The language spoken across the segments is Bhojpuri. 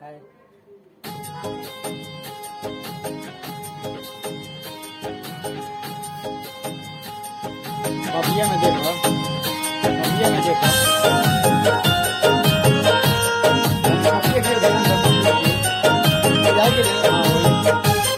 हाय। अभिया में देखो, अभिया में देखो। अभिया खेल रहे हैं सब। जाएंगे नहीं? हाँ वही।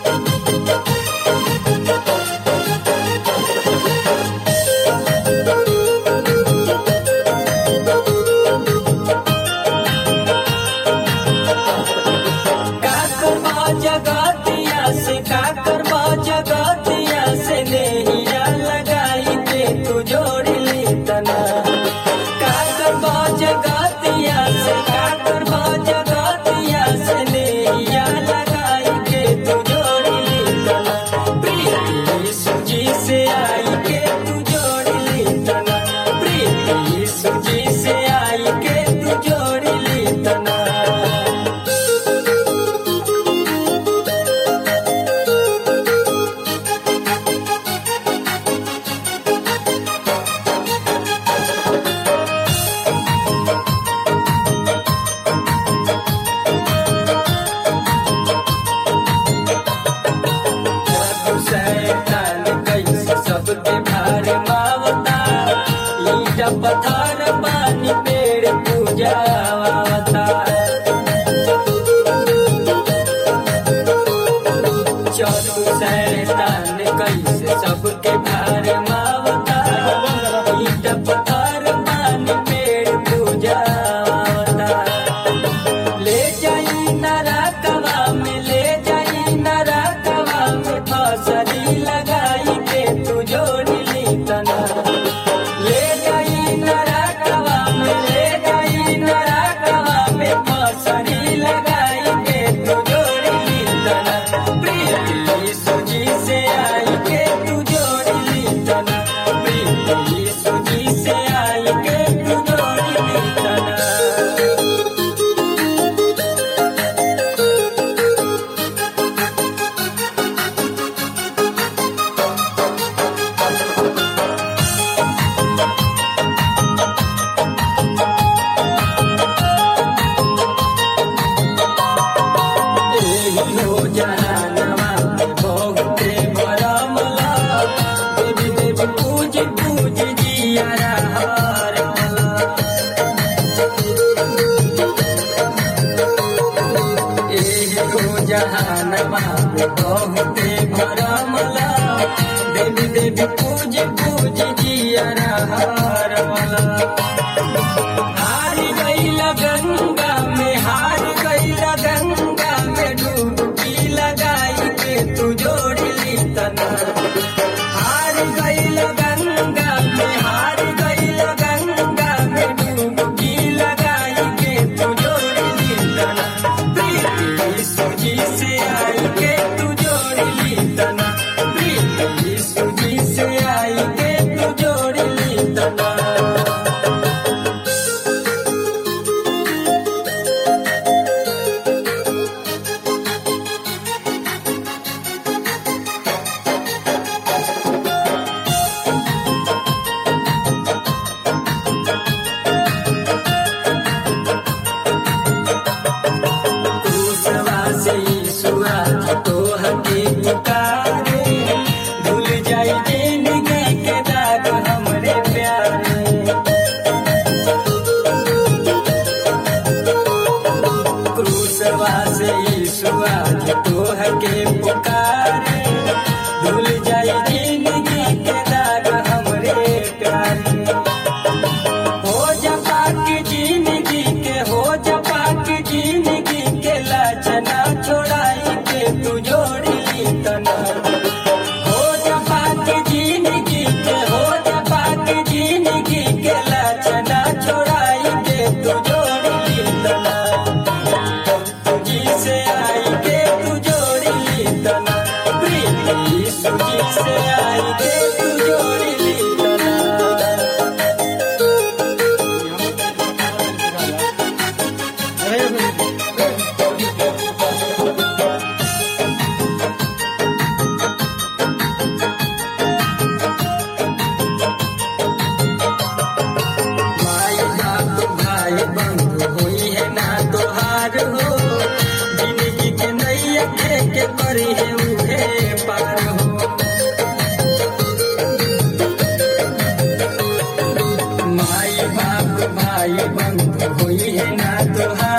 पत्थर पानी पेड़ पूजा चौथु शैतान कैसे सबके भार मावता ईट पत्थर पानी पेड़ पूजा ले जाई नरकवा में, ले जाई नरकवा में फसली लगाई के तू जोड़ी ली तना। ले जाई नरकवा में, ले जाई नरकवा में फसली लगाई के तू जोड़ी ली तना। प्रीति यीशु जी से आई के तू जोड़ी ली तना। प्रीति यीशु जी से आई के तू जोड़ी ली तना। जहानवा बहुते बरमला देवी देवी पूज पूज जियारा हरमला। जहानवा बहुते बरमला देवी देवी पूज पूज जियारा हरमला। हार गईला गंगा में, हार गईला गंगा में डुबकी लगाई के तू जोड़ी ली तना। हार गईला गंगा में, हार गईला गंगा में डुबकी लगाई के तू जोड़ी ली तना। प्रीति यीशु जी से आई के तू जोड़ी ली तना। प्रीति यीशु जी से आई के तू जोड़ी ली तना। भूल जाई जिंदगी के दाग हमरे प्यारे। क्रूसवा से यीशु आज तोह के पुकारे। भूल जाई जिंदगी के दाग हमरे प्यारे। हो जा पाक जिंदगी के, हो जा पाक जिंदगी के लाछना छोड़ाई के तू जोड़ी ली तना। हो जा पाक जिंदगी के, हो जा पाक जिंदगी के लाछना छोड़ाई के तू जोड़ी ली तना। जी से आई के तू जोड़ी ली तना। बंद होई है ना तोहार